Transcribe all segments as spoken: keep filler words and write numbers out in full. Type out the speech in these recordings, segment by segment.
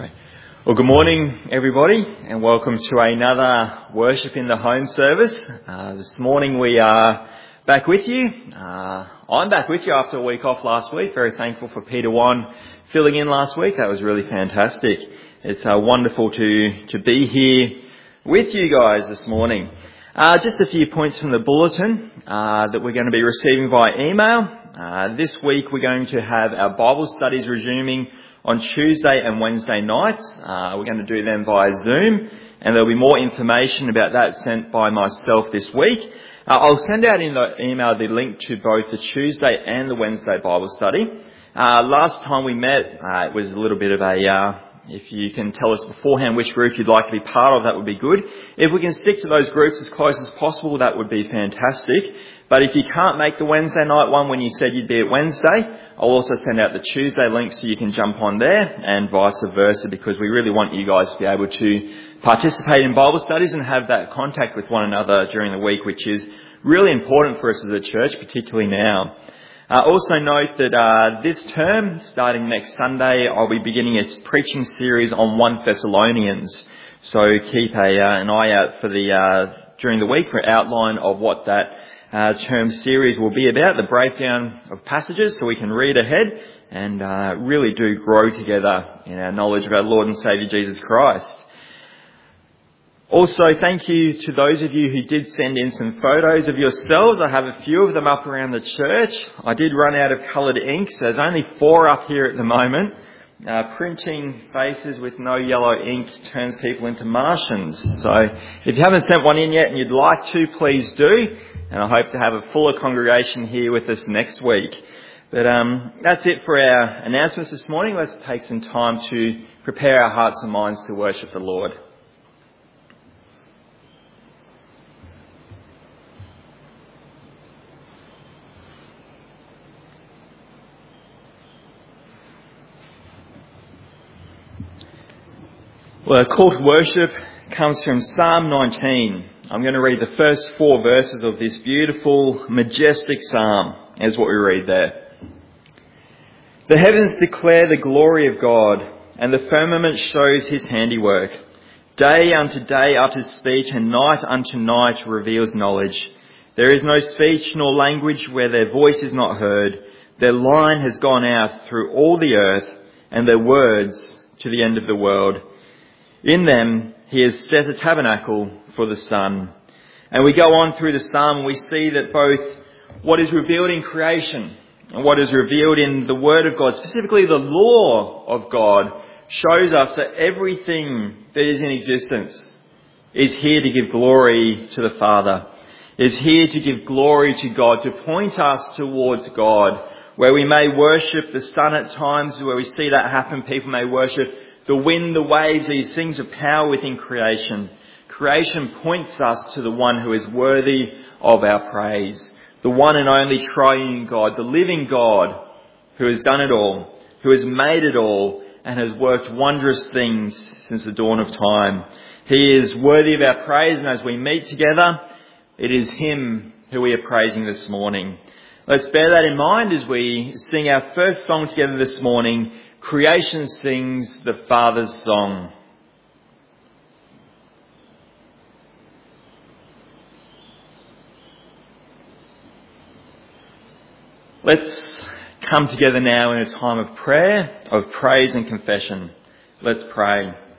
Okay. Well, good morning, everybody, and welcome to another Worship in the Home service. Uh, this morning we are back with you. Uh, I'm back with you after a week off last week. Very thankful for Peter Wan filling in last week. That was really fantastic. It's uh, wonderful to, to be here with you guys this morning. Uh, just a few points from the bulletin uh, that we're going to be receiving via email. Uh, this week we're going to have our Bible studies resuming on Tuesday and Wednesday nights. Uh, we're going to do them via Zoom, and there'll be more information about that sent by myself this week. Uh, I'll send out in the email the link to both the Tuesday and the Wednesday Bible study. Uh, last time we met, uh, it was a little bit of a, uh, if you can tell us beforehand which group you'd like to be part of, that would be good. If we can stick to those groups as close as possible, that would be fantastic. But if you can't make the Wednesday night one when you said you'd be at Wednesday, I'll also send out the Tuesday link so you can jump on there, and vice versa, because we really want you guys to be able to participate in Bible studies and have that contact with one another during the week, which is really important for us as a church, particularly now. Uh, also note that uh, this term, starting next Sunday, I'll be beginning a preaching series on First Thessalonians. So keep a, uh, an eye out for the uh, during the week for an outline of what that Uh, term series will be about, the breakdown of passages, so we can read ahead and uh, really do grow together in our knowledge of our Lord and Saviour Jesus Christ. Also, thank you to those of you who did send in some photos of yourselves. I have a few of them up around the church. I did run out of coloured ink, so there's only four up here at the moment. Uh, printing faces with no yellow ink turns people into Martians. So if you haven't sent one in yet and you'd like to, please do. And I hope to have a fuller congregation here with us next week. But um, that's it for our announcements this morning. Let's take some time to prepare our hearts and minds to worship the Lord. Well, our call to worship comes from Psalm nineteen. I'm going to read the first four verses of this beautiful, majestic psalm as what we read there. The heavens declare the glory of God, and the firmament shows his handiwork. Day unto day utters speech, and night unto night reveals knowledge. There is no speech nor language where their voice is not heard. Their line has gone out through all the earth, and their words to the end of the world. In them he has set a tabernacle for the sun. And we go on through the psalm and we see that both what is revealed in creation and what is revealed in the Word of God, specifically the law of God, shows us that everything that is in existence is here to give glory to the Father, is here to give glory to God, to point us towards God, where we may worship the sun at times, where we see that happen. People may worship the wind, the waves, these things of power within creation. Creation points us to the one who is worthy of our praise, the one and only triune God, the living God who has done it all, who has made it all, and has worked wondrous things since the dawn of time. He is worthy of our praise, and as we meet together, it is him who we are praising this morning. Let's bear that in mind as we sing our first song together this morning. Creation sings the Father's song. Let's come together now in a time of prayer, of praise and confession. Let's pray.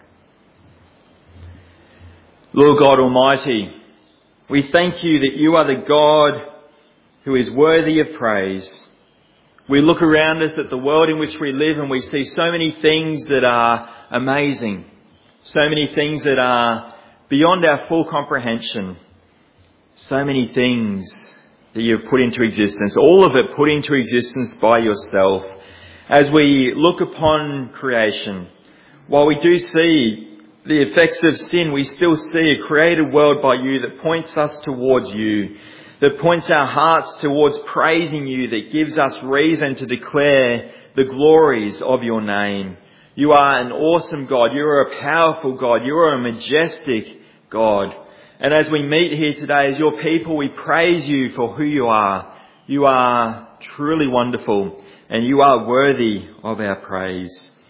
Lord God Almighty, we thank you that you are the God who is worthy of praise. We look around us at the world in which we live and we see so many things that are amazing, so many things that are beyond our full comprehension, so many things that you've put into existence, all of it put into existence by yourself. As we look upon creation, while we do see the effects of sin, we still see a created world by you that points us towards you, that points our hearts towards praising you, that gives us reason to declare the glories of your name. You are an awesome God. You are a powerful God. You are a majestic God. And as we meet here today as your people, we praise you for who you are. You are truly wonderful, and you are worthy of our praise.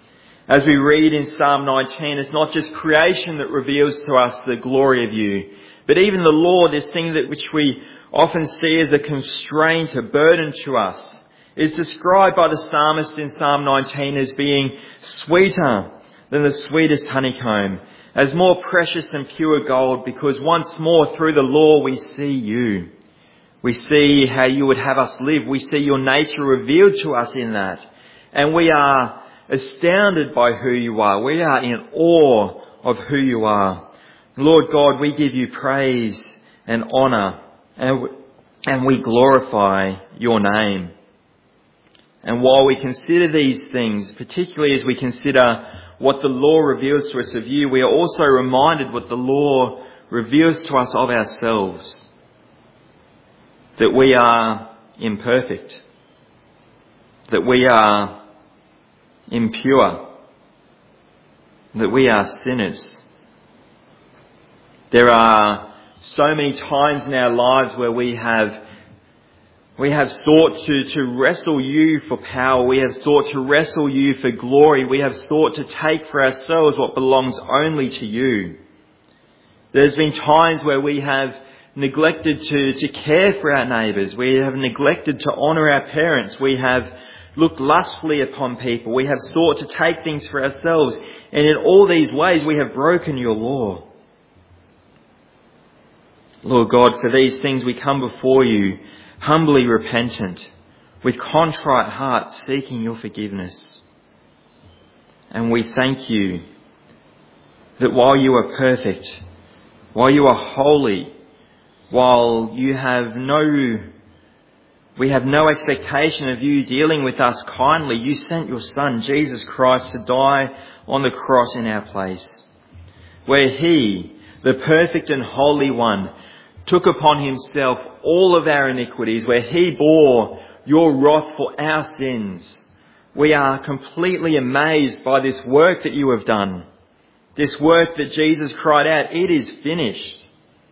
As we read in Psalm nineteen, it's not just creation that reveals to us the glory of you, but even the law, this thing that which we often see as a constraint, a burden to us, is described by the psalmist in Psalm nineteen as being sweeter than the sweetest honeycomb, as more precious than pure gold, because once more through the law we see you. We see how you would have us live. We see your nature revealed to us in that. And we are astounded by who you are. We are in awe of who you are. Lord God, we give you praise and honour, and and we glorify your name. And while we consider these things, particularly as we consider what the law reveals to us of you, we are also reminded what the law reveals to us of ourselves. That we are imperfect. That we are impure. That we are sinners. There are so many times in our lives where we have We have sought to, to wrestle you for power. We have sought to wrestle you for glory. We have sought to take for ourselves what belongs only to you. There's been times where we have neglected to, to care for our neighbours. We have neglected to honour our parents. We have looked lustfully upon people. We have sought to take things for ourselves. And in all these ways we have broken your law. Lord God, for these things we come before you, humbly repentant, with contrite hearts seeking your forgiveness. And we thank you that while you are perfect, while you are holy, while you have no, we have no expectation of you dealing with us kindly, you sent your Son, Jesus Christ, to die on the cross in our place, where he, the perfect and holy one, took upon himself all of our iniquities, where he bore your wrath for our sins. We are completely amazed by this work that you have done. This work that Jesus cried out, it is finished.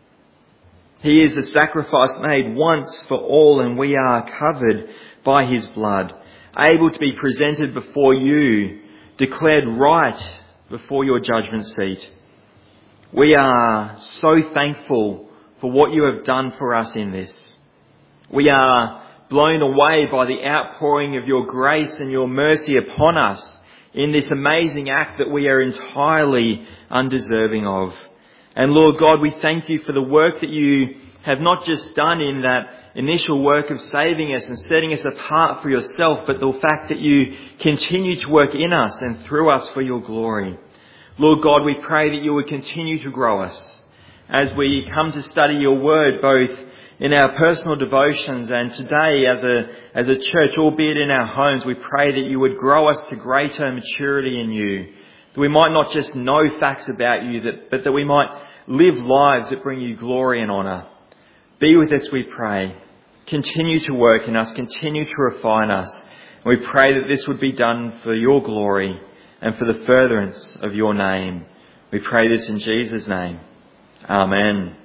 He is a sacrifice made once for all, and we are covered by his blood, able to be presented before you, declared right before your judgment seat. We are so thankful for what you have done for us in this. We are blown away by the outpouring of your grace and your mercy upon us in this amazing act that we are entirely undeserving of. And Lord God, we thank you for the work that you have not just done in that initial work of saving us and setting us apart for yourself, but the fact that you continue to work in us and through us for your glory. Lord God, we pray that you would continue to grow us as we come to study your word, both in our personal devotions and today as a, as a church, albeit in our homes. We pray that you would grow us to greater maturity in you, that we might not just know facts about you, that, but that we might live lives that bring you glory and honour. Be with us, we pray. Continue to work in us, continue to refine us. And we pray that this would be done for your glory and for the furtherance of your name. We pray this in Jesus' name. Amen.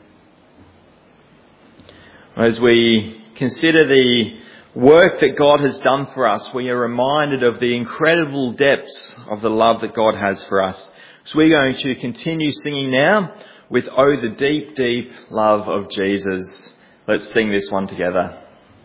As we consider the work that God has done for us, we are reminded of the incredible depths of the love that God has for us. So we're going to continue singing now with Oh, the Deep, Deep Love of Jesus. Let's sing this one together.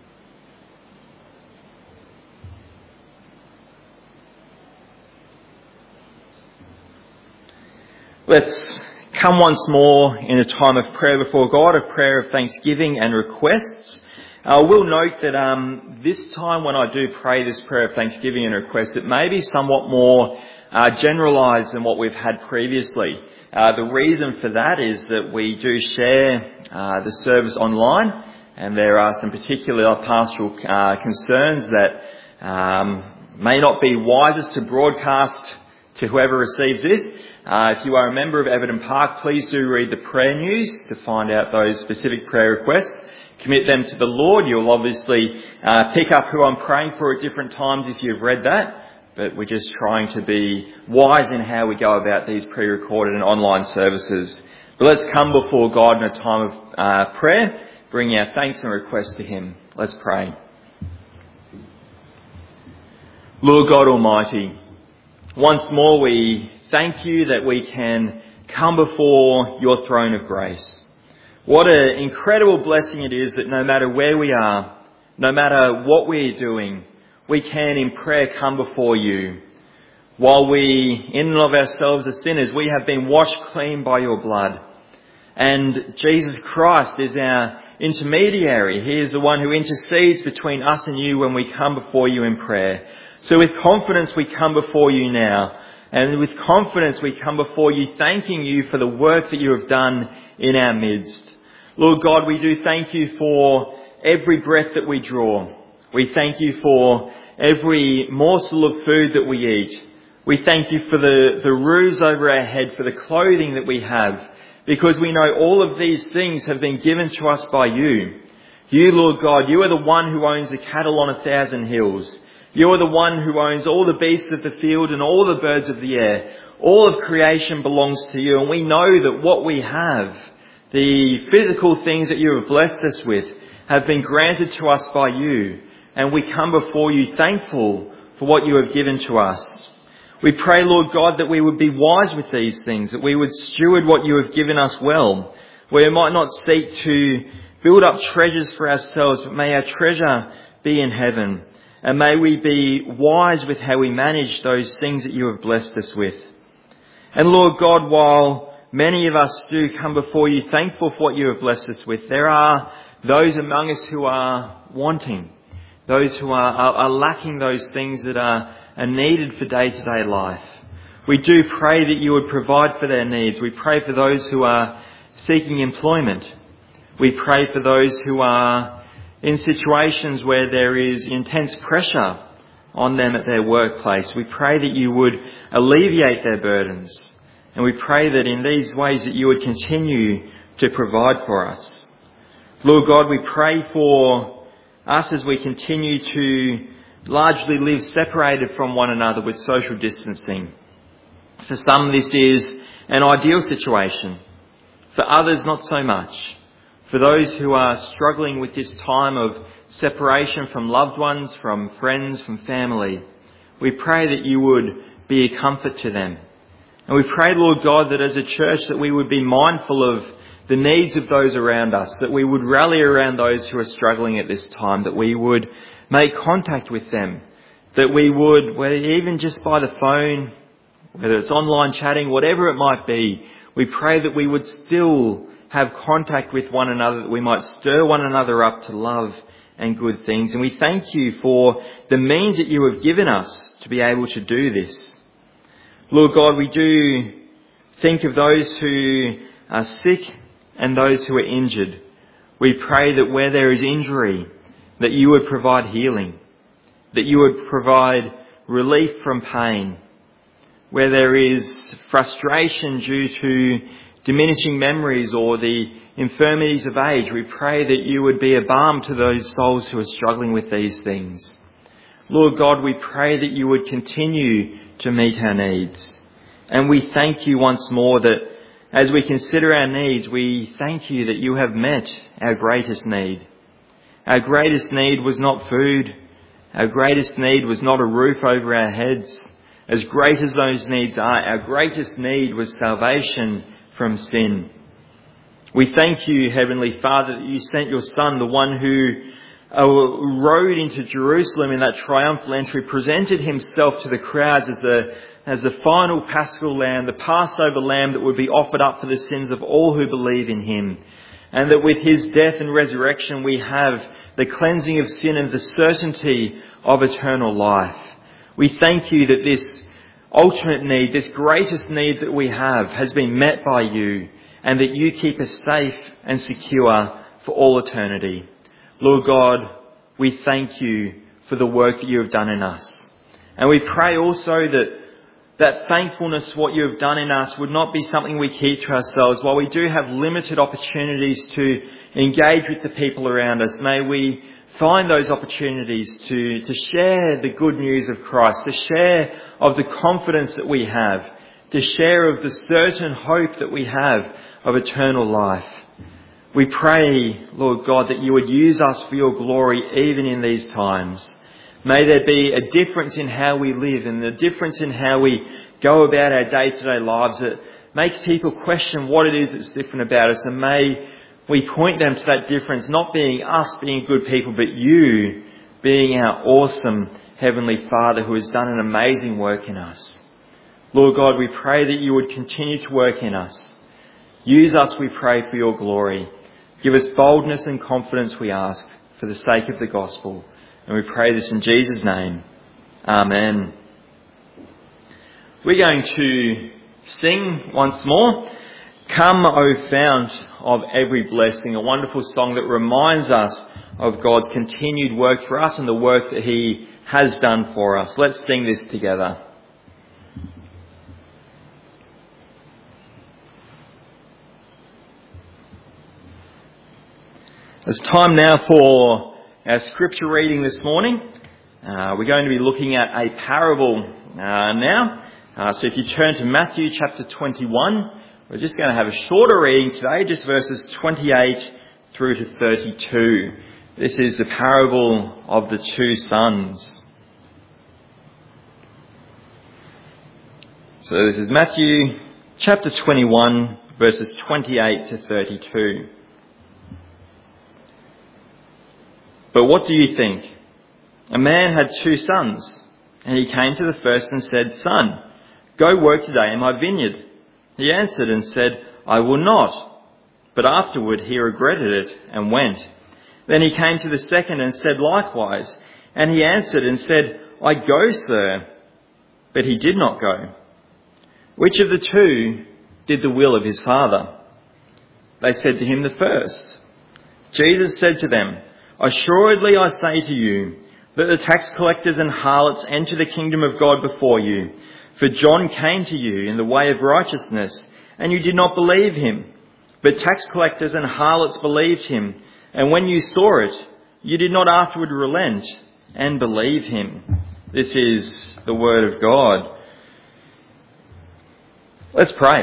Let's come once more in a time of prayer before God, a prayer of thanksgiving and requests. I will note that um, this time when I do pray this prayer of thanksgiving and requests, it may be somewhat more uh, generalised than what we've had previously. Uh, the reason for that is that we do share uh, the service online, and there are some particular pastoral uh, concerns that um, may not be wisest to broadcast to whoever receives this. Uh, if you are a member of Everton Park, please do read the prayer news to find out those specific prayer requests. Commit them to the Lord. You'll obviously uh, pick up who I'm praying for at different times if you've read that. But we're just trying to be wise in how we go about these pre-recorded and online services. But let's come before God in a time of uh, prayer, bringing our thanks and requests to him. Let's pray. Lord God Almighty, Once more, we thank you that we can come before your throne of grace. What an incredible blessing it is that no matter where we are, no matter what we're doing, we can in prayer come before you. While we, in and of ourselves as sinners, we have been washed clean by your blood. And Jesus Christ is our intermediary. He is the one who intercedes between us and you when we come before you in prayer. So with confidence we come before you now. And with confidence we come before you thanking you for the work that you have done in our midst. Lord God, we do thank you for every breath that we draw. We thank you for every morsel of food that we eat. We thank you for the, the roofs over our head, for the clothing that we have, because we know all of these things have been given to us by you. You, Lord God, you are the one who owns the cattle on a thousand hills. You are the one who owns all the beasts of the field and all the birds of the air. All of creation belongs to you, and we know that what we have, the physical things that you have blessed us with, have been granted to us by you, and we come before you thankful for what you have given to us. We pray, Lord God, that we would be wise with these things, that we would steward what you have given us well. We might not seek to build up treasures for ourselves, but may our treasure be in heaven. And may we be wise with how we manage those things that you have blessed us with. And Lord God, while many of us do come before you thankful for what you have blessed us with, there are those among us who are wanting, those who are, are, are lacking those things that are, are needed for day-to-day life. We do pray that you would provide for their needs. We pray for those who are seeking employment. We pray for those who are in situations where there is intense pressure on them at their workplace. We pray that you would alleviate their burdens. And we pray that in these ways that you would continue to provide for us. Lord God, we pray for us as we continue to largely live separated from one another with social distancing. For some, this is an ideal situation. For others, not so much. For those who are struggling with this time of separation from loved ones, from friends, from family, we pray that you would be a comfort to them. And we pray, Lord God, that as a church that we would be mindful of the needs of those around us, that we would rally around those who are struggling at this time, that we would make contact with them, that we would, whether even just by the phone, whether it's online chatting, whatever it might be, we pray that we would still have contact with one another, that we might stir one another up to love and good things. And we thank you for the means that you have given us to be able to do this. Lord God, we do think of those who are sick and those who are injured. We pray that where there is injury, that you would provide healing, that you would provide relief from pain. Where there is frustration due to diminishing memories or the infirmities of age, we pray that you would be a balm to those souls who are struggling with these things. Lord God, we pray that you would continue to meet our needs. And we thank you once more that as we consider our needs, we thank you that you have met our greatest need. Our greatest need was not food. Our greatest need was not a roof over our heads. As great as those needs are, our greatest need was salvation from sin. We thank you, Heavenly Father, that you sent your Son, the one who uh, rode into Jerusalem in that triumphal entry, presented himself to the crowds as a, as a final paschal lamb, the Passover lamb that would be offered up for the sins of all who believe in him. And that with his death and resurrection we have the cleansing of sin and the certainty of eternal life. We thank you that this ultimate need, this greatest need that we have, has been met by you, and that you keep us safe and secure for all eternity. Lord God, we thank you for the work that you have done in us. And we pray also that that thankfulness for what you have done in us would not be something we keep to ourselves. While we do have limited opportunities to engage with the people around us, may we find those opportunities to, to share the good news of Christ, to share of the confidence that we have, to share of the certain hope that we have of eternal life. We pray, Lord God, that you would use us for your glory even in these times. May there be a difference in how we live and the difference in how we go about our day-to-day lives that makes people question what it is that's different about us. And may we point them to that difference, not being us being good people, but you being our awesome Heavenly Father who has done an amazing work in us. Lord God, we pray that you would continue to work in us. Use us, we pray, for your glory. Give us boldness and confidence, we ask, for the sake of the gospel. And we pray this in Jesus' name. Amen. We're going to sing once more, Come, O Fount of Every Blessing, a wonderful song that reminds us of God's continued work for us and the work that he has done for us. Let's sing this together. It's time now for our scripture reading this morning. Uh, we're going to be looking at a parable uh, now. Uh, so if you turn to Matthew chapter twenty-one, we're just going to have a shorter reading today, just verses twenty-eight through to thirty-two. This is the parable of the two sons. So this is Matthew chapter twenty-one, verses twenty-eight to thirty-two. But what do you think? A man had two sons, and he came to the first and said, Son, go work today in my vineyard. He answered and said, I will not. But afterward he regretted it and went. Then he came to the second and said likewise. And he answered and said, I go, sir. But he did not go. Which of the two did the will of his father? They said to him, the first. Jesus said to them, Assuredly I say to you, that the tax collectors and harlots enter the kingdom of God before you. For John came to you in the way of righteousness, and you did not believe him. But tax collectors and harlots believed him, and when you saw it, you did not afterward relent and believe him. This is the word of God. Let's pray.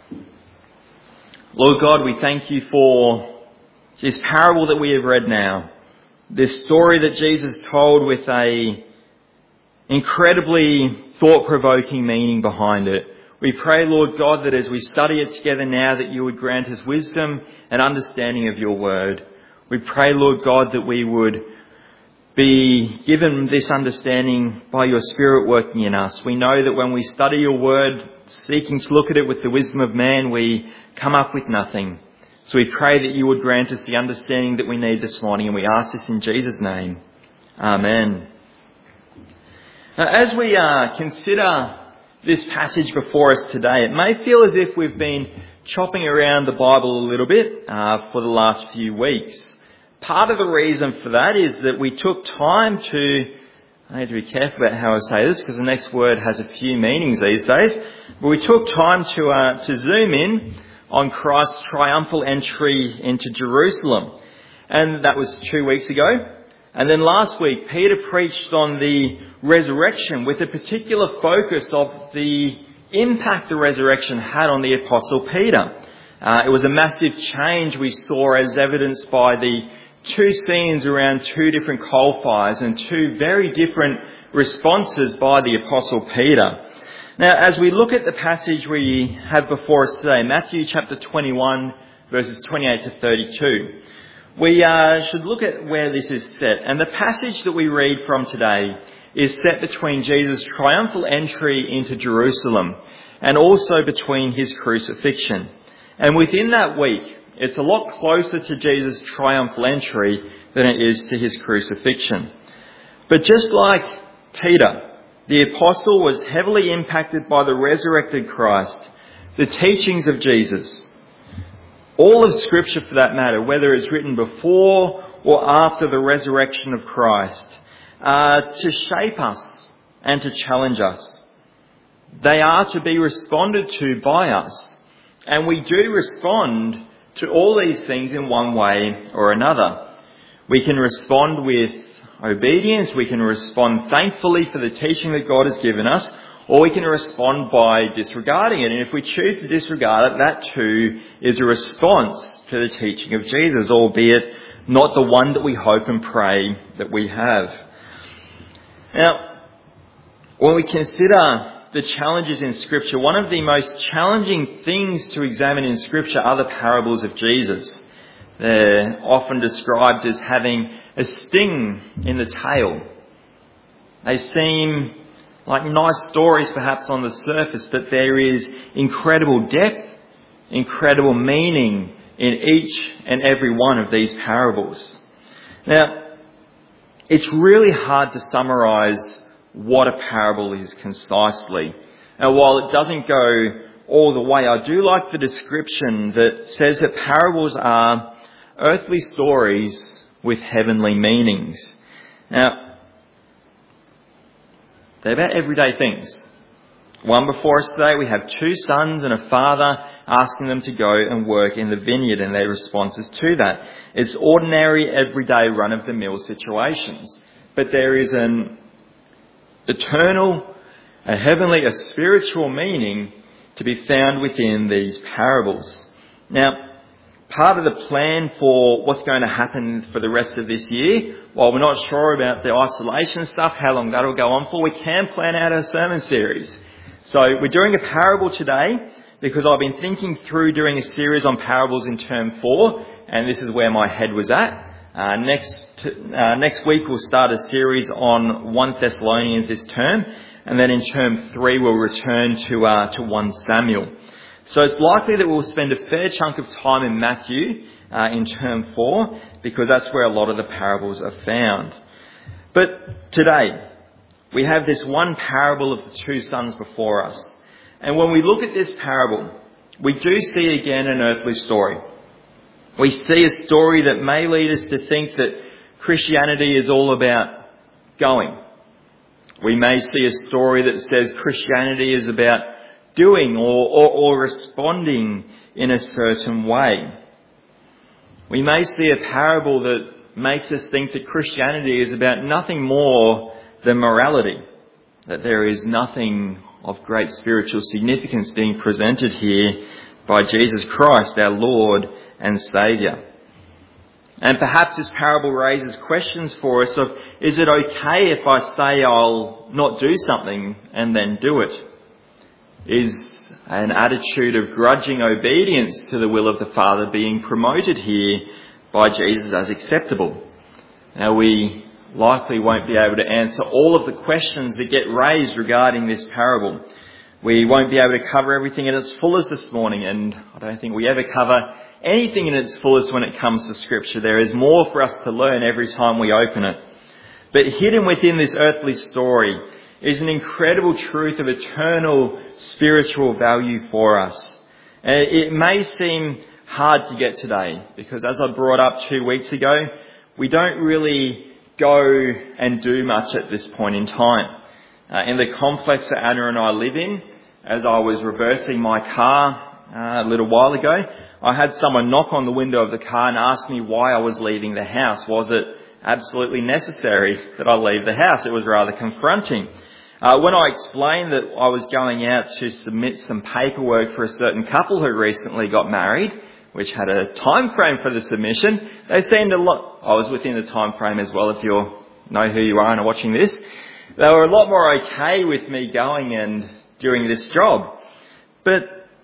Lord God, we thank you for this parable that we have read now. This story that Jesus told with a incredibly thought-provoking meaning behind it. We pray, Lord God, that as we study it together now, that you would grant us wisdom and understanding of your word. We pray, Lord God, that we would be given this understanding by your Spirit working in us. We know that when we study your word, seeking to look at it with the wisdom of man, we come up with nothing. So we pray that you would grant us the understanding that we need this morning, and we ask this in Jesus' name. Amen. Now, as we uh, consider this passage before us today, it may feel as if we've been chopping around the Bible a little bit uh, for the last few weeks. Part of the reason for that is that we took time to, I need to be careful about how I say this because the next word has a few meanings these days, but we took time to uh, to zoom in on Christ's triumphal entry into Jerusalem. And that was two weeks ago. And then last week, Peter preached on the resurrection with a particular focus of the impact the resurrection had on the Apostle Peter. Uh, it was a massive change we saw as evidenced by the two scenes around two different coal fires and two very different responses by the Apostle Peter. Now, as we look at the passage we have before us today, Matthew chapter twenty-one, verses twenty-eight to thirty-two, we uh, should look at where this is set. And the passage that we read from today is set between Jesus' triumphal entry into Jerusalem and also between his crucifixion. And within that week, it's a lot closer to Jesus' triumphal entry than it is to his crucifixion. But just like Peter, the apostle was heavily impacted by the resurrected Christ, the teachings of Jesus. All of Scripture, for that matter, whether it's written before or after the resurrection of Christ, uh, to shape us and to challenge us. They are to be responded to by us. And we do respond to all these things in one way or another. We can respond with obedience, we can respond thankfully for the teaching that God has given us, or we can respond by disregarding it. And if we choose to disregard it, that too is a response to the teaching of Jesus, albeit not the one that we hope and pray that we have. Now, when we consider the challenges in Scripture, one of the most challenging things to examine in Scripture are the parables of Jesus. They're often described as having a sting in the tail. They seem like nice stories perhaps on the surface, but there is incredible depth, incredible meaning in each and every one of these parables. Now, it's really hard to summarise what a parable is concisely. Now, while it doesn't go all the way, I do like the description that says that parables are earthly stories with heavenly meanings. Now, they're about everyday things. One before us today, we have two sons and a father asking them to go and work in the vineyard and their responses to that. It's ordinary, everyday, run-of-the-mill situations. But there is an eternal, a heavenly, a spiritual meaning to be found within these parables. Now, part of the plan for what's going to happen for the rest of this year, while we're not sure about the isolation stuff, how long that'll go on for, we can plan out our sermon series. So we're doing a parable today because I've been thinking through doing a series on parables in term four, and this is where my head was at. Uh, next uh, next week we'll start a series on First Thessalonians this term, and then in term three we'll return to uh, to First Samuel. So it's likely that we'll spend a fair chunk of time in Matthew uh, in term four, because that's where a lot of the parables are found. But today, we have this one parable of the two sons before us. And when we look at this parable, we do see again an earthly story. We see a story that may lead us to think that Christianity is all about going. We may see a story that says Christianity is about doing or, or, or responding in a certain way. We may see a parable that makes us think that Christianity is about nothing more than morality, that there is nothing of great spiritual significance being presented here by Jesus Christ, our Lord and Saviour. And perhaps this parable raises questions for us of, is it okay if I say I'll not do something and then do it? Is an attitude of grudging obedience to the will of the Father being promoted here by Jesus as acceptable? Now, we likely won't be able to answer all of the questions that get raised regarding this parable. We won't be able to cover everything in its fullest this morning, and I don't think we ever cover anything in its fullest when it comes to Scripture. There is more for us to learn every time we open it. But hidden within this earthly story is an incredible truth of eternal spiritual value for us. It may seem hard to get today, because as I brought up two weeks ago, we don't really go and do much at this point in time. Uh, in the complex that Anna and I live in, as I was reversing my car uh, a little while ago, I had someone knock on the window of the car and ask me why I was leaving the house. Was it absolutely necessary that I leave the house? It was rather confronting. Uh, when I explained that I was going out to submit some paperwork for a certain couple who recently got married, which had a time frame for the submission, they seemed a lot... I was within the time frame as well, if you know who you are and are watching this. They were a lot more okay with me going and doing this job. But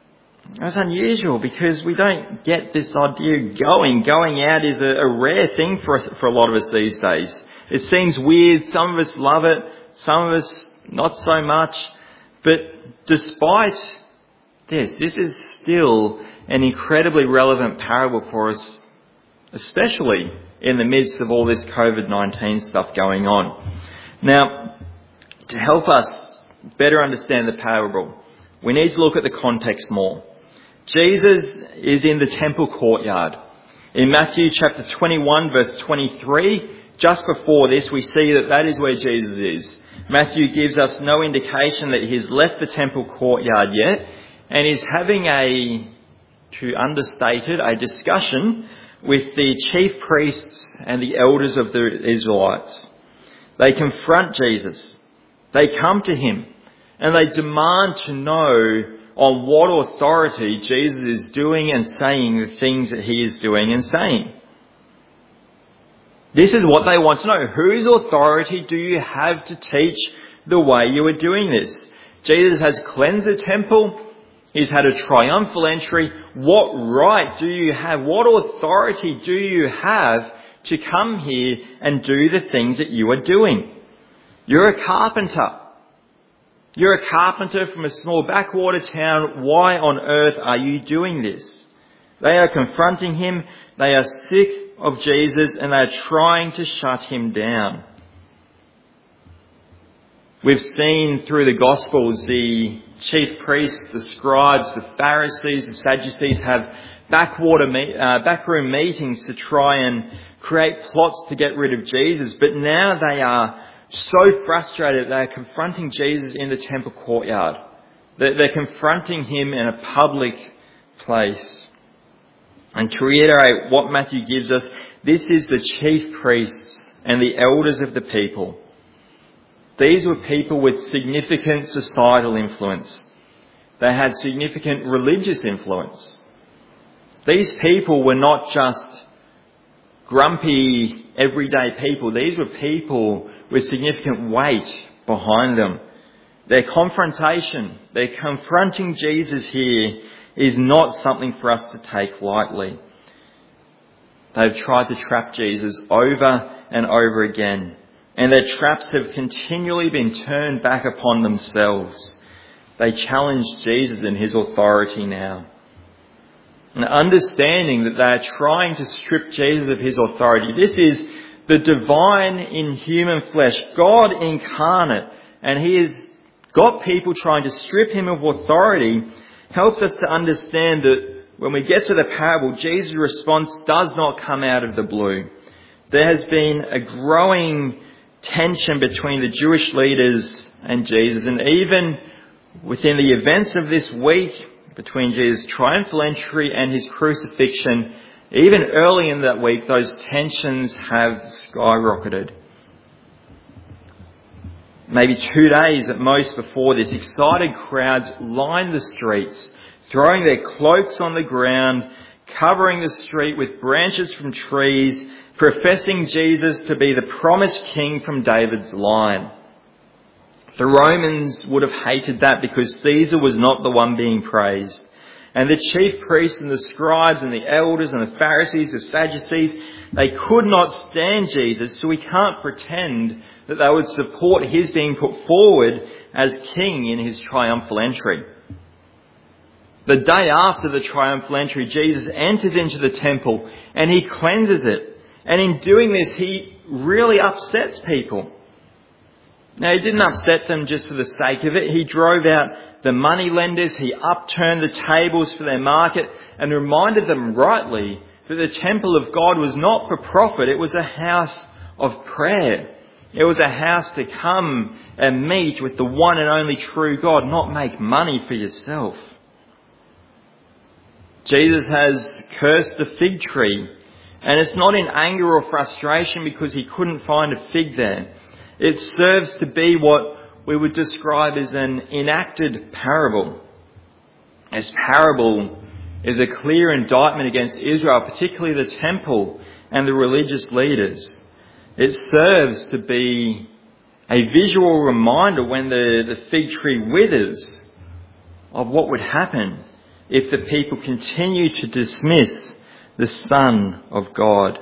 it was unusual, because we don't get this idea of going. Going out is a, a rare thing for us, for a lot of us these days. It seems weird. Some of us love it. Some of us not so much. But despite this, this is still an incredibly relevant parable for us, especially in the midst of all this covid nineteen stuff going on. Now, to help us better understand the parable, we need to look at the context more. Jesus is in the temple courtyard. In Matthew chapter twenty-one, verse twenty-three, just before this, we see that that is where Jesus is. Matthew gives us no indication that he's left the temple courtyard yet, and is having a, to understate it, a discussion with the chief priests and the elders of the Israelites. They confront Jesus. They come to him and they demand to know on what authority Jesus is doing and saying the things that he is doing and saying. This is what they want to know. Whose authority do you have to teach the way you are doing this? Jesus has cleansed the temple. He's had a triumphal entry. What right do you have? What authority do you have to come here and do the things that you are doing? You're a carpenter. You're a carpenter from a small backwater town. Why on earth are you doing this? They are confronting him. They are sick of Jesus and they are trying to shut him down. We've seen through the Gospels the chief priests, the scribes, the Pharisees, the Sadducees have backwater me- uh, backroom meetings to try and create plots to get rid of Jesus. But now they are so frustrated they are confronting Jesus in the temple courtyard. They're, they're confronting him in a public place. And to reiterate what Matthew gives us, this is the chief priests and the elders of the people. These were people with significant societal influence. They had significant religious influence. These people were not just grumpy, everyday people. These were people with significant weight behind them. Their confrontation, their confronting Jesus here is not something for us to take lightly. They've tried to trap Jesus over and over again, and their traps have continually been turned back upon themselves. They challenge Jesus and his authority now. And understanding that they are trying to strip Jesus of his authority. This is the divine in human flesh, God incarnate, and he has got people trying to strip him of authority, helps us to understand that when we get to the parable, Jesus' response does not come out of the blue. There has been a growing tension between the Jewish leaders and Jesus, and even within the events of this week, between Jesus' triumphal entry and his crucifixion, even early in that week, those tensions have skyrocketed. Maybe two days at most before this, excited crowds lined the streets, throwing their cloaks on the ground, covering the street with branches from trees, professing Jesus to be the promised king from David's line. The Romans would have hated that because Caesar was not the one being praised. And the chief priests and the scribes and the elders and the Pharisees, the Sadducees, they could not stand Jesus, so we can't pretend that they would support his being put forward as king in his triumphal entry. The day after the triumphal entry, Jesus enters into the temple and he cleanses it. And in doing this, he really upsets people. Now, he didn't upset them just for the sake of it. He drove out the money lenders. He upturned the tables for their market and reminded them rightly that the temple of God was not for profit. It was a house of prayer. It was a house to come and meet with the one and only true God, not make money for yourself. Jesus has cursed the fig tree, and it's not in anger or frustration because he couldn't find a fig there. It serves to be what we would describe as an enacted parable. This parable is a clear indictment against Israel, particularly the temple and the religious leaders. It serves to be a visual reminder when the, the fig tree withers of what would happen if the people continue to dismiss the Son of God.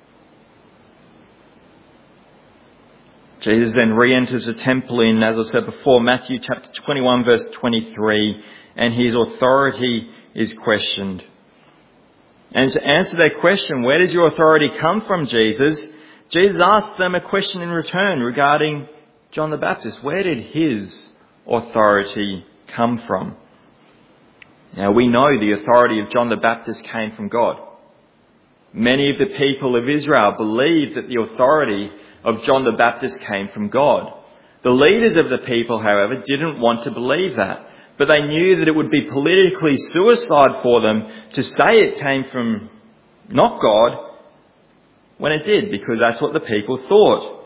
Jesus then re-enters the temple in, as I said before, Matthew chapter twenty-one, verse twenty-three, and his authority is questioned. And to answer their question, where does your authority come from, Jesus? Jesus asks them a question in return regarding John the Baptist. Where did his authority come from? Now, we know the authority of John the Baptist came from God. Many of the people of Israel believed that the authority of John the Baptist came from God. The leaders of the people, however, didn't want to believe that, but they knew that it would be politically suicide for them to say it came from not God when it did, because that's what the people thought.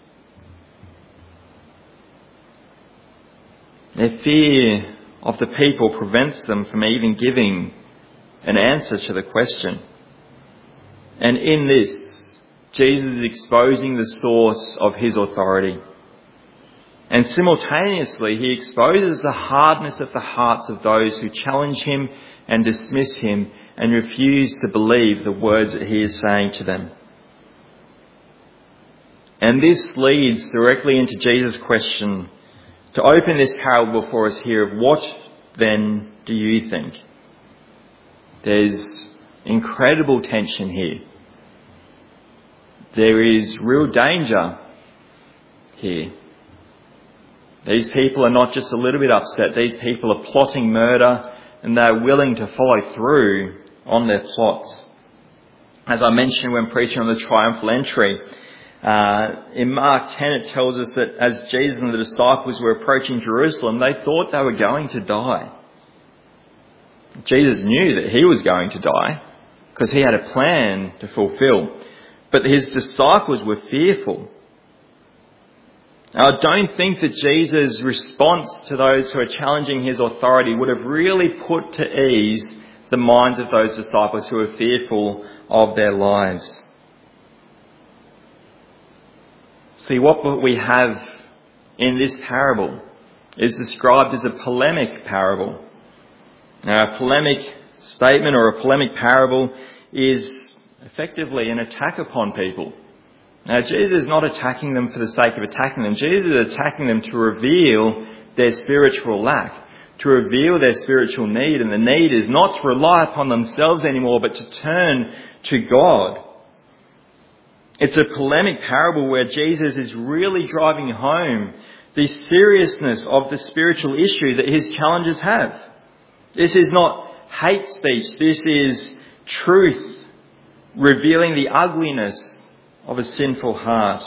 Their fear of the people prevents them from even giving an answer to the question. And in this, Jesus is exposing the source of his authority. And simultaneously, he exposes the hardness of the hearts of those who challenge him and dismiss him and refuse to believe the words that he is saying to them. And this leads directly into Jesus' question to open this parable for us here of what then do you think? There's incredible tension here. There is real danger here. These people are not just a little bit upset. These people are plotting murder and they're willing to follow through on their plots. As I mentioned when preaching on the triumphal entry, uh, in Mark ten it tells us that as Jesus and the disciples were approaching Jerusalem, they thought they were going to die. Jesus knew that he was going to die because he had a plan to fulfill. But his disciples were fearful. Now, I don't think that Jesus' response to those who are challenging his authority would have really put to ease the minds of those disciples who are fearful of their lives. See, what we have in this parable is described as a polemic parable. Now, a polemic statement or a polemic parable is effectively an attack upon people. Now, Jesus is not attacking them for the sake of attacking them. Jesus is attacking them to reveal their spiritual lack, to reveal their spiritual need. And the need is not to rely upon themselves anymore, but to turn to God. It's a polemic parable where Jesus is really driving home the seriousness of the spiritual issue that his challengers have. This is not hate speech. This is truth, revealing the ugliness of a sinful heart.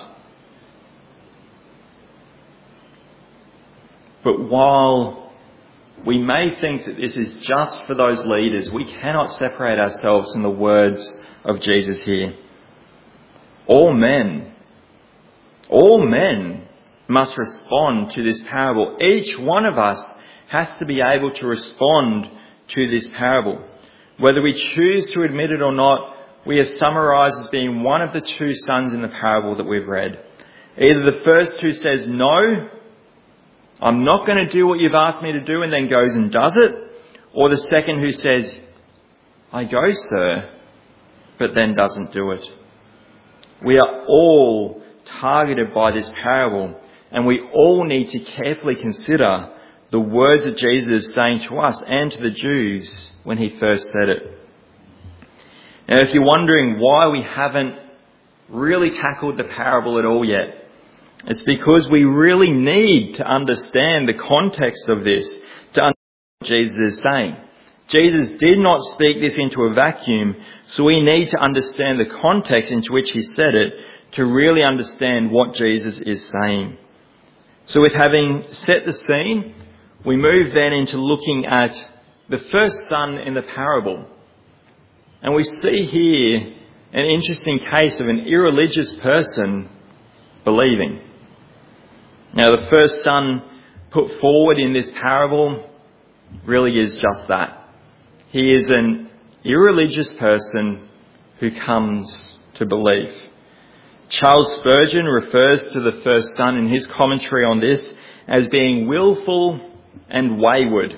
But while we may think that this is just for those leaders, we cannot separate ourselves from the words of Jesus here. All men, all men must respond to this parable. Each one of us has to be able to respond to this parable. Whether we choose to admit it or not, we are summarised as being one of the two sons in the parable that we've read. Either the first who says, no, I'm not going to do what you've asked me to do, and then goes and does it. Or the second who says, I go, sir, but then doesn't do it. We are all targeted by this parable, and we all need to carefully consider the words that Jesus is saying to us and to the Jews when he first said it. Now, if you're wondering why we haven't really tackled the parable at all yet, it's because we really need to understand the context of this to understand what Jesus is saying. Jesus did not speak this into a vacuum, so we need to understand the context into which he said it to really understand what Jesus is saying. So with having set the scene, we move then into looking at the first son in the parable. And we see here an interesting case of an irreligious person believing. Now, the first son put forward in this parable really is just that. He is an irreligious person who comes to believe. Charles Spurgeon refers to the first son in his commentary on this as being willful and wayward.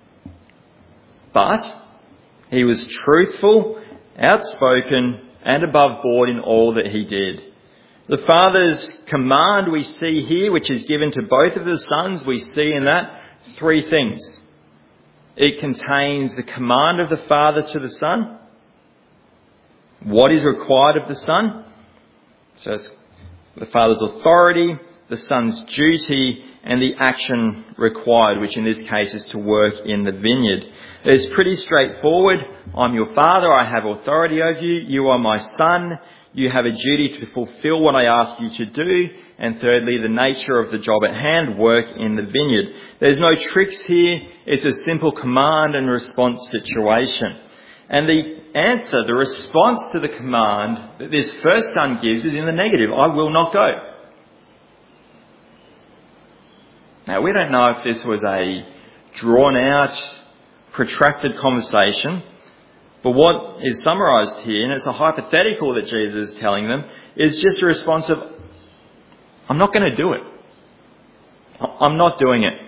But he was truthful, outspoken, and above board in all that he did. The Father's command we see here, which is given to both of the sons, we see in that three things. It contains the command of the Father to the Son, what is required of the Son, so it's the Father's authority, the Son's duty, and the action required, which in this case is to work in the vineyard. It's pretty straightforward. I'm your father, I have authority over you, you are my son, you have a duty to fulfill what I ask you to do, and thirdly, the nature of the job at hand, work in the vineyard. There's no tricks here, it's a simple command and response situation. And the answer, the response to the command that this first son gives is in the negative. I will not go. Now, we don't know if this was a drawn out, protracted conversation, But what is summarised here, and it's a hypothetical that Jesus is telling them, is just a response of, I'm not going to do it. I'm not doing it.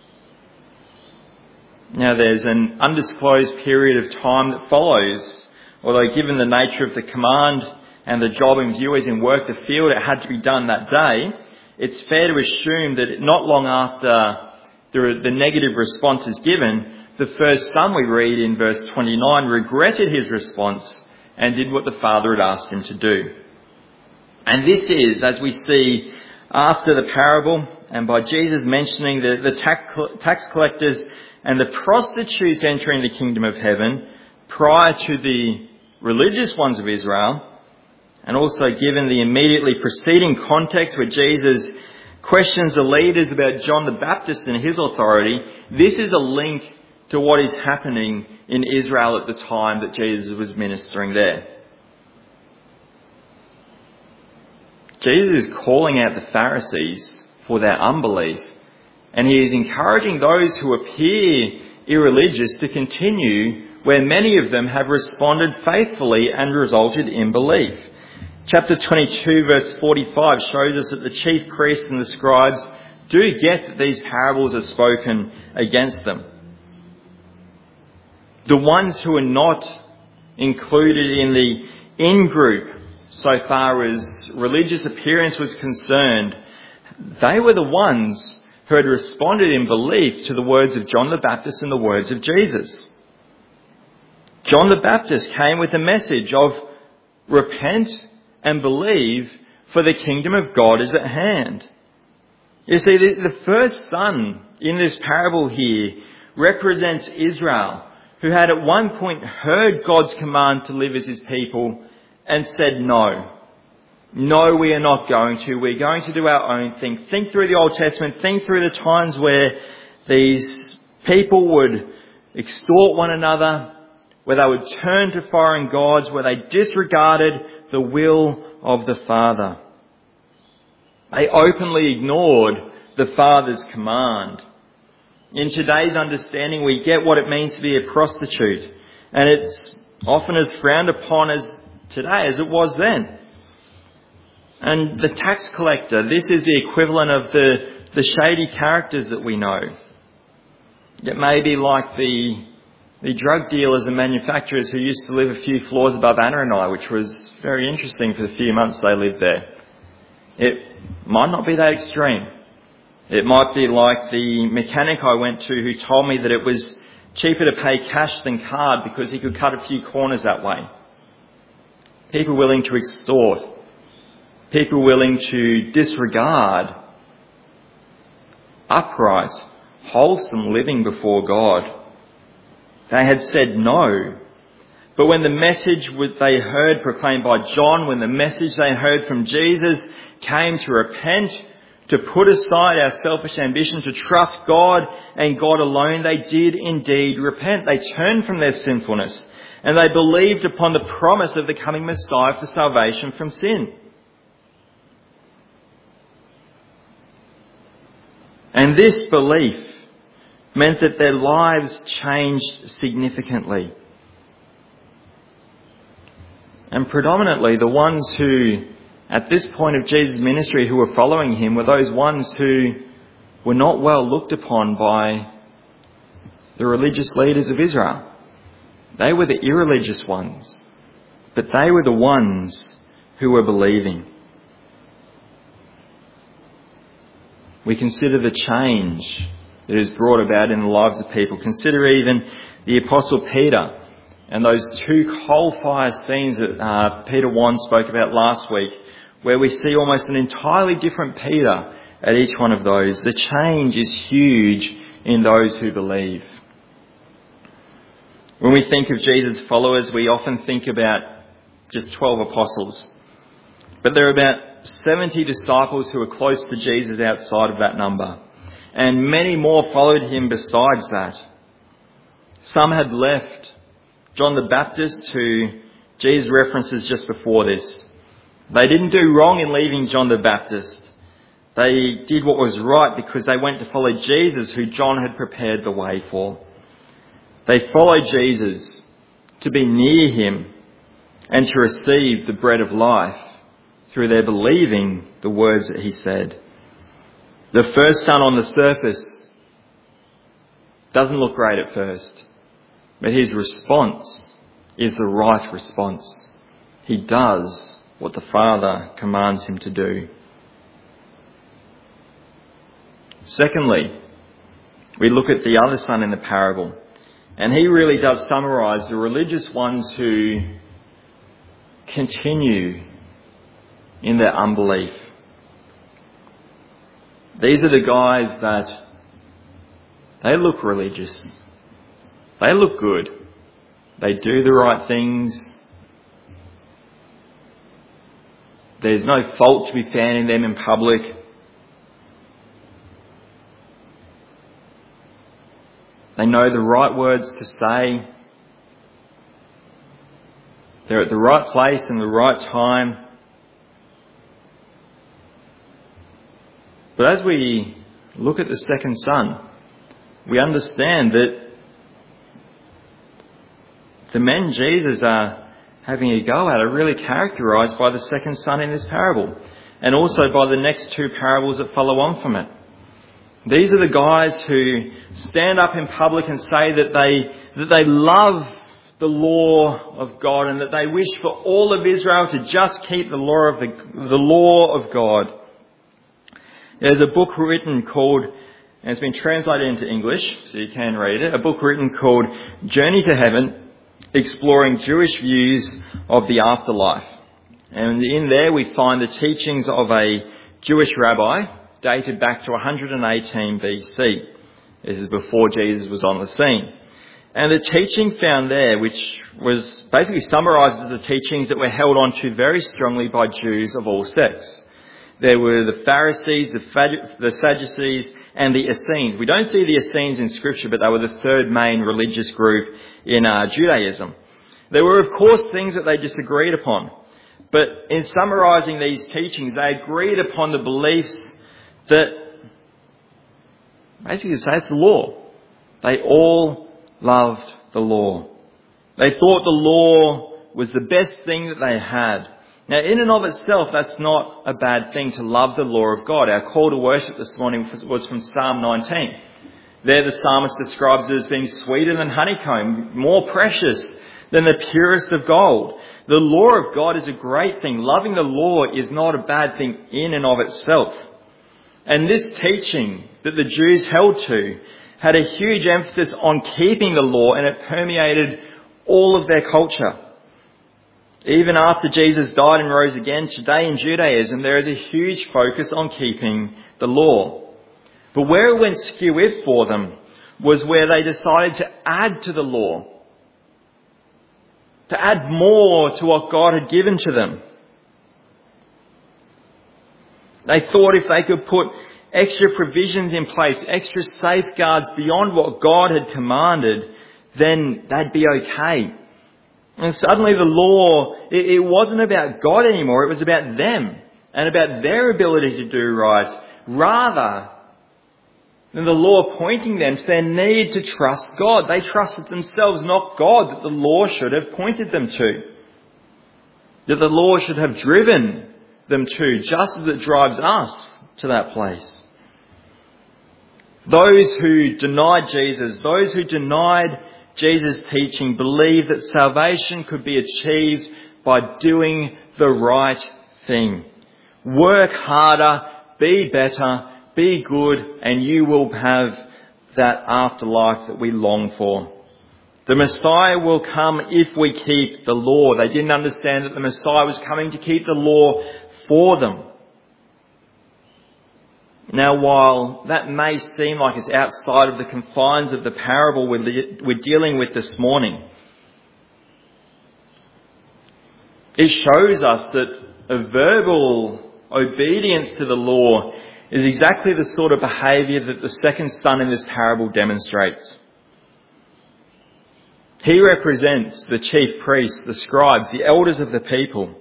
Now there's an undisclosed period of time that follows, although given the nature of the command and the job in view as in work the field, it had to be done that day. It's fair to assume that not long after the, the negative response is given, the first son, we read in verse twenty-nine, regretted his response and did what the father had asked him to do. And this is, as we see after the parable, and by Jesus mentioning the, the tax, tax collectors and the prostitutes entering the kingdom of heaven prior to the religious ones of Israel, and also given the immediately preceding context where Jesus questions the leaders about John the Baptist and his authority, this is a link to what is happening in Israel at the time that Jesus was ministering there. Jesus is calling out the Pharisees for their unbelief, and he is encouraging those who appear irreligious to continue where many of them have responded faithfully and resulted in belief. Chapter twenty-two verse forty-five shows us that the chief priests and the scribes do get that these parables are spoken against them. The ones who are not included in the in-group so far as religious appearance was concerned, they were the ones who had responded in belief to the words of John the Baptist and the words of Jesus. John the Baptist came with a message of repent and believe, for the kingdom of God is at hand. You see, the, the first son in this parable here represents Israel, who had at one point heard God's command to live as his people and said no. No, we are not going to. We're going to do our own thing. Think through the Old Testament. Think through the times where these people would extort one another, where they would turn to foreign gods, where they disregarded the will of the Father. They openly ignored the Father's command. In today's understanding, we get what it means to be a prostitute, and it's often as frowned upon as today as it was then. And the tax collector, this is the equivalent of the, the shady characters that we know. It may be like the, the drug dealers and manufacturers who used to live a few floors above Anna and I, which was very interesting for the few months they lived there. It might not be that extreme. It might be like the mechanic I went to who told me that it was cheaper to pay cash than card because he could cut a few corners that way. People willing to extort. People willing to disregard upright, wholesome living before God. They had said no. But when the message they heard proclaimed by John, when the message they heard from Jesus came to repent, to put aside our selfish ambition, to trust God and God alone, they did indeed repent. They turned from their sinfulness and they believed upon the promise of the coming Messiah for salvation from sin. And this belief meant that their lives changed significantly. And predominantly the ones who, at this point of Jesus' ministry, who were following him were those ones who were not well looked upon by the religious leaders of Israel. They were the irreligious ones, but they were the ones who were believing. We consider the change that is brought about in the lives of people. Consider even the Apostle Peter and those two coal fire scenes that uh, Peter Wan spoke about last week, where we see almost an entirely different Peter at each one of those. The change is huge in those who believe. When we think of Jesus' followers, we often think about just twelve apostles. But there are about seventy disciples who are close to Jesus outside of that number. And many more followed him besides that. Some had left. John the Baptist, who Jesus references just before this. They didn't do wrong in leaving John the Baptist. They did what was right because they went to follow Jesus, who John had prepared the way for. They followed Jesus to be near him and to receive the bread of life through their believing the words that he said. The first son on the surface doesn't look great at first, but his response is the right response. He does what the Father commands him to do. Secondly, we look at the other son in the parable, and he really does summarise the religious ones who continue in their unbelief. These are the guys that they look religious. They look good. They do the right things. There's no fault to be found in them in public. They know the right words to say. They're at the right place and the right time. But as we look at the second son, we understand that the men Jesus are having a go at are really characterised by the second son in this parable, and also by the next two parables that follow on from it. These are the guys who stand up in public and say that they that they love the law of God and that they wish for all of Israel to just keep the law of the, the law of God. There's a book written called, and it's been translated into English, so you can read it, a book written called Journey to Heaven, exploring Jewish views of the afterlife. And in there we find the teachings of a Jewish rabbi dated back to one hundred eighteen B C. This is before Jesus was on the scene. And the teaching found there, which was basically summarised as the teachings that were held on to very strongly by Jews of all sects. There were the Pharisees, the, Phad- the Sadducees, and the Essenes. We don't see the Essenes in Scripture, but they were the third main religious group in uh, Judaism. There were, of course, things that they disagreed upon. But in summarising these teachings, they agreed upon the beliefs that, basically to say it's the law. They all loved the law. They thought the law was the best thing that they had. Now, in and of itself, that's not a bad thing to love the law of God. Our call to worship this morning was from Psalm nineteen. There the psalmist describes it as being sweeter than honeycomb, more precious than the purest of gold. The law of God is a great thing. Loving the law is not a bad thing in and of itself. And this teaching that the Jews held to had a huge emphasis on keeping the law, and it permeated all of their culture. Even after Jesus died and rose again, today in Judaism there is a huge focus on keeping the law. But where it went skew for them was where they decided to add to the law, to add more to what God had given to them. They thought if they could put extra provisions in place, extra safeguards beyond what God had commanded, then they'd be okay. And suddenly the law, it, it wasn't about God anymore, it was about them and about their ability to do right, rather than the law pointing them to their need to trust God. They trusted themselves, not God, that the law should have pointed them to, that the law should have driven them to, just as it drives us to that place. Those who denied Jesus, those who denied Jesus' teaching, believed that salvation could be achieved by doing the right thing. Work harder, be better, be good, and you will have that afterlife that we long for. The Messiah will come if we keep the law. They didn't understand that the Messiah was coming to keep the law for them. Now, while that may seem like it's outside of the confines of the parable we're dealing with this morning, it shows us that a verbal obedience to the law is exactly the sort of behaviour that the second son in this parable demonstrates. He represents the chief priests, the scribes, the elders of the people.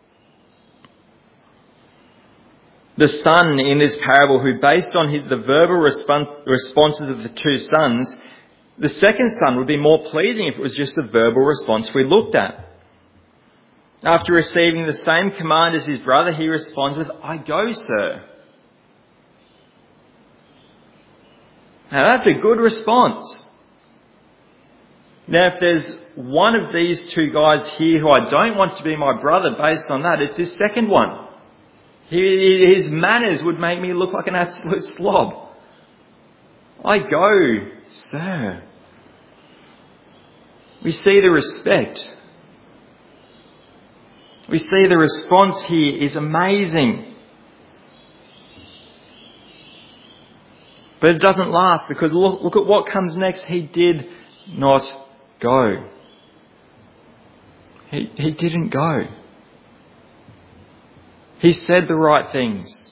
The son in this parable, who based on his, the verbal response, responses of the two sons, The second son would be more pleasing if it was just the verbal response we looked at. After receiving the same command as his brother, he responds with, "I go, sir." Now that's a good response. Now if there's one of these two guys here who I don't want to be my brother based on that, it's this second one. He, his manners would make me look like an absolute slob. "I go, sir." We see the respect. We see the response here is amazing. But it doesn't last, because look, look at what comes next. He did not go. He, he didn't go. He said the right things.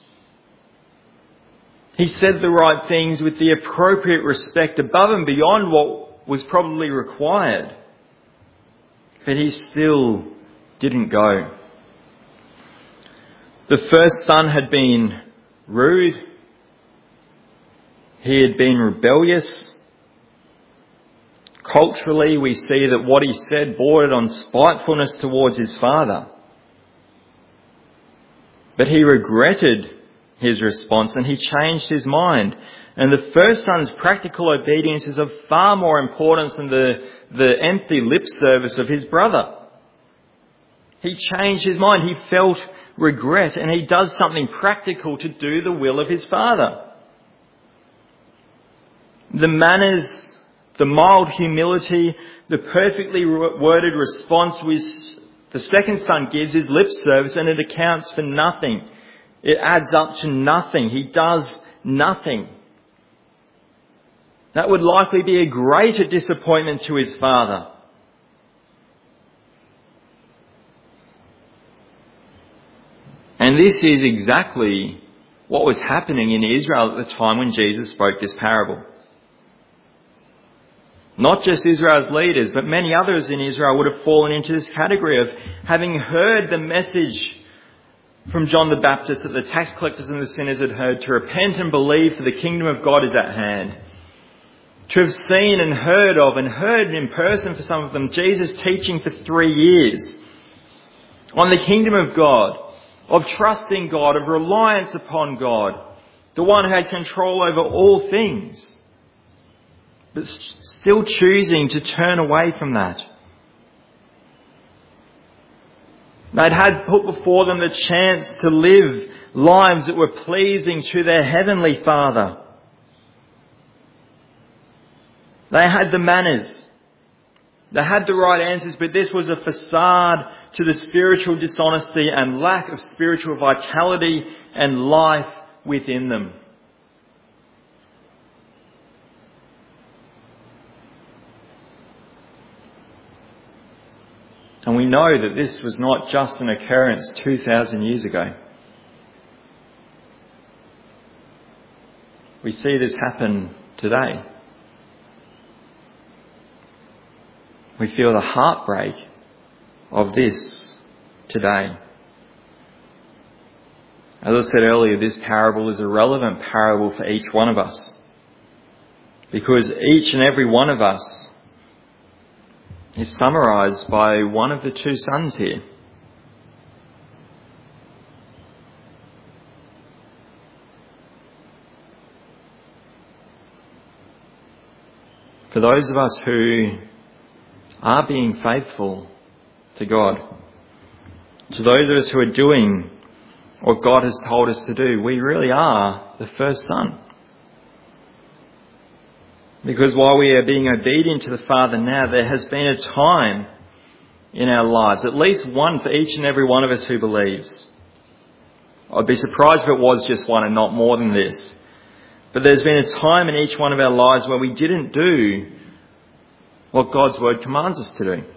He said the right things with the appropriate respect above and beyond what was probably required. But he still didn't go. The first son had been rude. He had been rebellious. Culturally, we see that what he said bordered on spitefulness towards his father. But he regretted his response and he changed his mind. And the first son's practical obedience is of far more importance than the, the empty lip service of his brother. He changed his mind. He felt regret and he does something practical to do the will of his father. The manners, the mild humility, the perfectly worded response which the second son gives is lip service, and it accounts for nothing. It adds up to nothing. He does nothing. That would likely be a greater disappointment to his father. And this is exactly what was happening in Israel at the time when Jesus spoke this parable. Not just Israel's leaders, but many others in Israel would have fallen into this category of having heard the message from John the Baptist that the tax collectors and the sinners had heard, to repent and believe, for the kingdom of God is at hand. To have seen and heard of, and heard in person for some of them, Jesus teaching for three years on the kingdom of God, of trusting God, of reliance upon God, the one who had control over all things, but still choosing to turn away from that. They'd had put before them the chance to live lives that were pleasing to their heavenly Father. They had the manners. They had the right answers, but this was a facade to the spiritual dishonesty and lack of spiritual vitality and life within them. And we know that this was not just an occurrence two thousand years ago. We see this happen today. We feel the heartbreak of this today. As I said earlier, this parable is a relevant parable for each one of us, because each and every one of us is summarised by one of the two sons here. For those of us who are being faithful to God, to those of us who are doing what God has told us to do, we really are the first son. Because while we are being obedient to the Father now, there has been a time in our lives, at least one for each and every one of us who believes. I'd be surprised if it was just one and not more than this. But there's been a time in each one of our lives where we didn't do what God's Word commands us to do.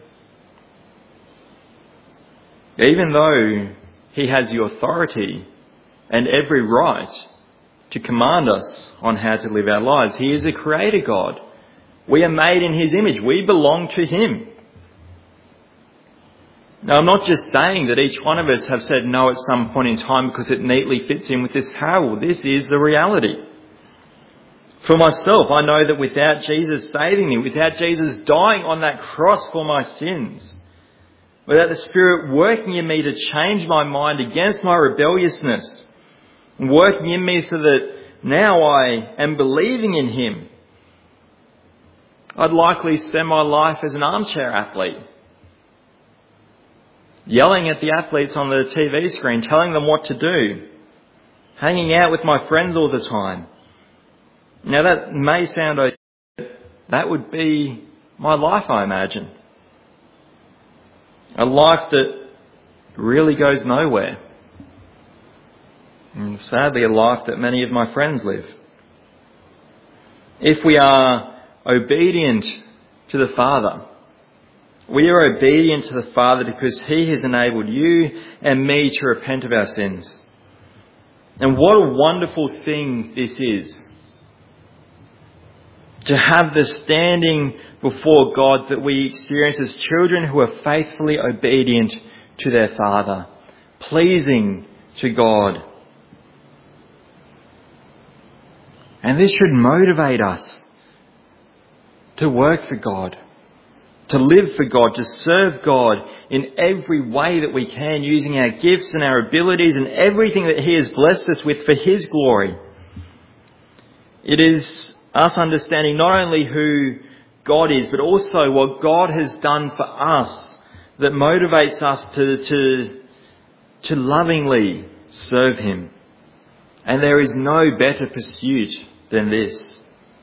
Even though He has the authority and every right to command us on how to live our lives. He is a creator God. We are made in His image. We belong to Him. Now, I'm not just saying that each one of us have said no at some point in time because it neatly fits in with this parable. This is the reality. For myself, I know that without Jesus saving me, without Jesus dying on that cross for my sins, without the Spirit working in me to change my mind against my rebelliousness, and working in me so that now I am believing in Him, I'd likely spend my life as an armchair athlete, yelling at the athletes on the T V screen, telling them what to do, hanging out with my friends all the time. Now that may sound okay, but that would be my life, I imagine. A life that really goes nowhere. And sadly, a life that many of my friends live. If we are obedient to the Father, we are obedient to the Father because He has enabled you and me to repent of our sins. And what a wonderful thing this is. To have the standing before God that we experience as children who are faithfully obedient to their Father, pleasing to God. And this should motivate us to work for God, to live for God, to serve God in every way that we can, using our gifts and our abilities and everything that He has blessed us with for His glory. It is us understanding not only who God is, but also what God has done for us that motivates us to, to, to lovingly serve Him. And there is no better pursuit than this.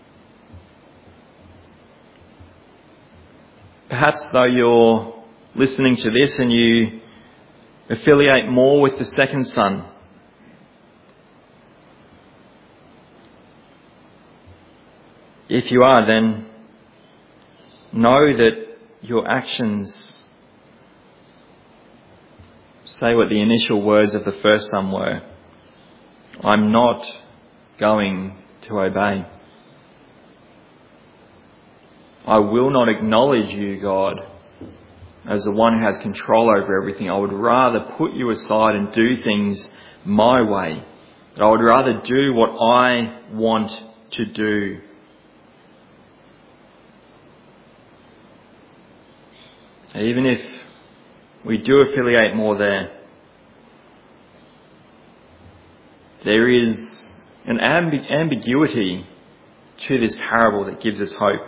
Perhaps though you're listening to this and you affiliate more with the second son, if you are, then know that your actions say what the initial words of the first son were. I'm not going to obey. I will not acknowledge you, God, as the one who has control over everything. I would rather put you aside and do things my way. I would rather do what I want to do. Even if we do affiliate more there, there is an amb- ambiguity to this parable that gives us hope.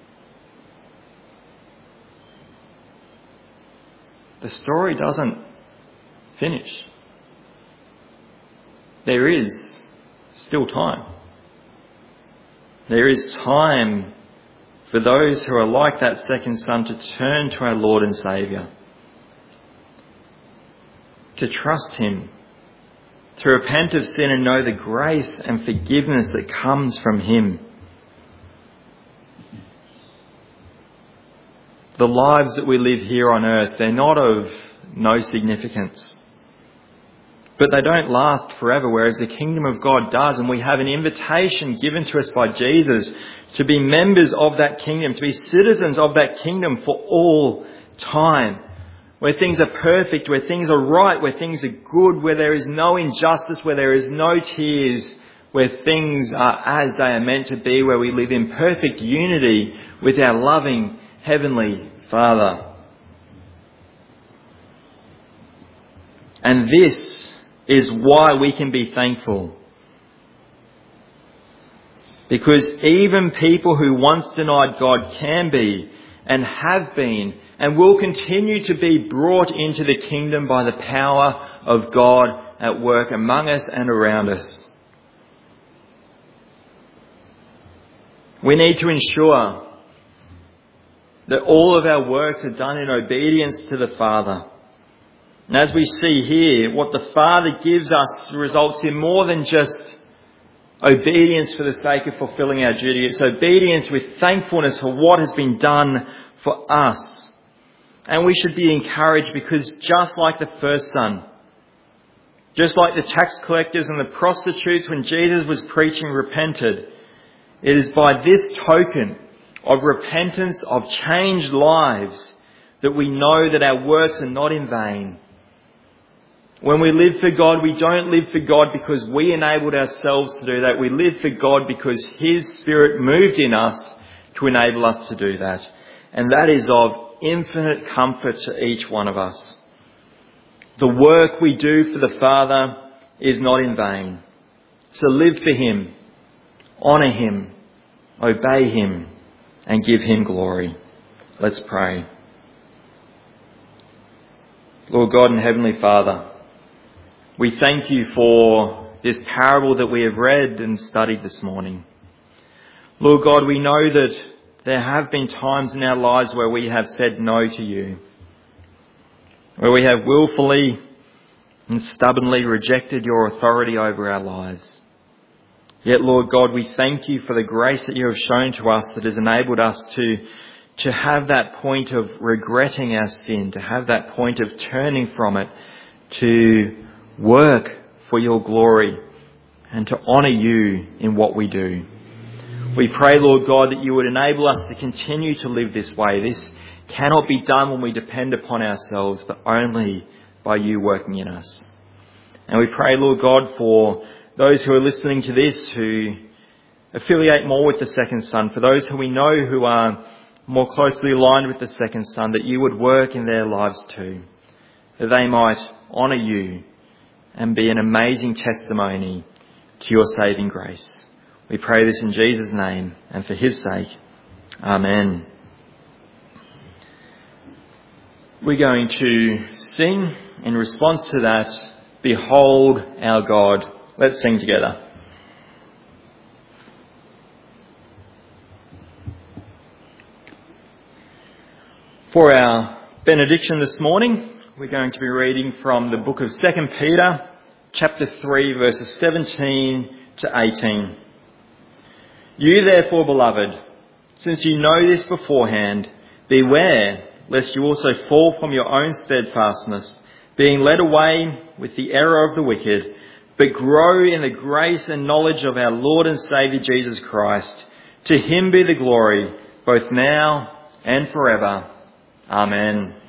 The story doesn't finish. There is still time. There is time for those who are like that second son to turn to our Lord and Saviour, to trust Him, to repent of sin and know the grace and forgiveness that comes from Him. The lives that we live here on earth, they're not of no significance. But they don't last forever, whereas the kingdom of God does. And we have an invitation given to us by Jesus to be members of that kingdom, to be citizens of that kingdom for all time. Where things are perfect, where things are right, where things are good, where there is no injustice, where there is no tears, where things are as they are meant to be, where we live in perfect unity with our loving Heavenly Father. And this is why we can be thankful. Because even people who once denied God can be and have been and will continue to be brought into the kingdom by the power of God at work among us and around us. We need to ensure that all of our works are done in obedience to the Father. And as we see here, what the Father gives us results in more than just obedience for the sake of fulfilling our duty. It's obedience with thankfulness for what has been done for us. And we should be encouraged because just like the first son, just like the tax collectors and the prostitutes when Jesus was preaching repented, it is by this token of repentance, of changed lives, that we know that our works are not in vain. When we live for God, we don't live for God because we enabled ourselves to do that. We live for God because His Spirit moved in us to enable us to do that. And that is of infinite comfort to each one of us. The work we do for the Father is not in vain. So live for Him, honour Him, obey Him, and give Him glory. Let's pray. Lord God and Heavenly Father, we thank You for this parable that we have read and studied this morning. Lord God, we know that there have been times in our lives where we have said no to You, where we have willfully and stubbornly rejected Your authority over our lives. Yet, Lord God, we thank You for the grace that You have shown to us that has enabled us to, to have that point of regretting our sin, to have that point of turning from it, to work for Your glory and to honour You in what we do. We pray, Lord God, that You would enable us to continue to live this way. This cannot be done when we depend upon ourselves, but only by You working in us. And we pray, Lord God, for those who are listening to this who affiliate more with the Second Son, for those who we know who are more closely aligned with the Second Son, that You would work in their lives too, that they might honour You and be an amazing testimony to Your saving grace. We pray this in Jesus' name and for His sake. Amen. We're going to sing in response to that, Behold Our God. Let's sing together. For our benediction this morning, we're going to be reading from the book of Second Peter, chapter three, verses seventeen to eighteen. You therefore, beloved, since you know this beforehand, beware lest you also fall from your own steadfastness, being led away with the error of the wicked, but grow in the grace and knowledge of our Lord and Saviour Jesus Christ. To Him be the glory, both now and forever. Amen.